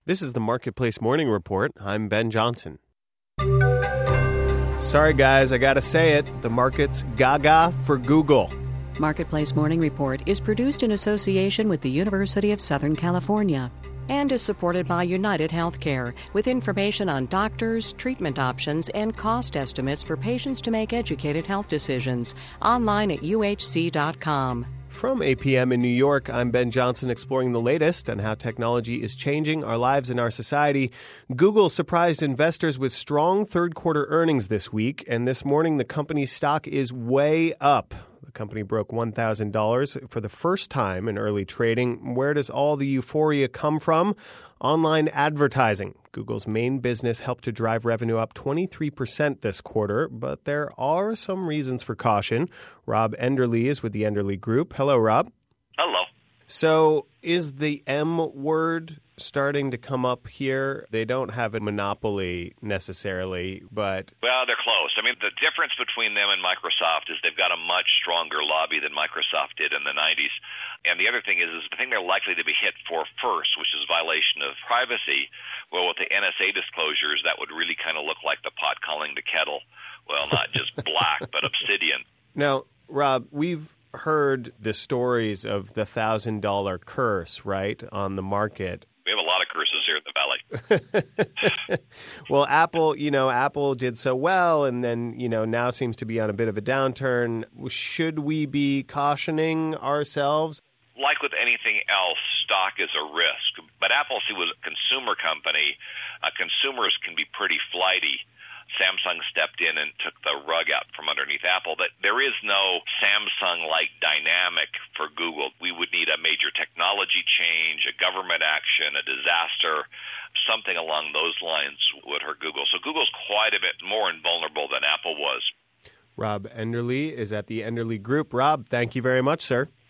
This is the Marketplace Morning Report. I'm Ben Johnson. Sorry, guys, I gotta say it. The market's gaga for Google. Marketplace Morning Report is produced in association with the University of Southern California and is supported by United Healthcare with information on doctors, treatment options, and cost estimates for patients to make educated health decisions. Online at uhc.com. From APM in New York, I'm Ben Johnson, exploring the latest on how technology is changing our lives and our society. Google surprised investors with strong third-quarter earnings this week, and this morning the company's stock is way up. The company broke $1,000 for the first time in early trading. Where does all the euphoria come from? Online advertising. Google's main business helped to drive revenue up 23% this quarter, but there are some reasons for caution. Rob Enderle is with the Enderle Group. Hello, Rob. Hello. So is the M word starting to come up here? They don't have a monopoly necessarily, but... Well, they're close. I mean, the difference between them and Microsoft is they've got a much stronger lobby than Microsoft did in the 90s. And the other thing is the thing they're likely to be hit for first, which is violation of privacy. Well, with the NSA disclosures, that would really kind of look like the pot calling the kettle. Well, not just black, but obsidian. Now, Rob, we've heard the stories of the $1,000 curse, right, on the market. We have a lot of curses here at the Valley. Well, Apple did so well, and then, now seems to be on a bit of a downturn. Should we be cautioning ourselves? Like with anything else, stock is a risk. But Apple, was a consumer company. Consumers can be pretty flighty. Samsung stepped in and took the rug out from underneath Apple. But there is no Samsung-like dynamic for Google. We would need a major technology change, a government action, a disaster. Something along those lines would hurt Google. So Google's quite a bit more invulnerable than Apple was. Rob Enderle is at the Enderle Group. Rob, thank you very much, sir.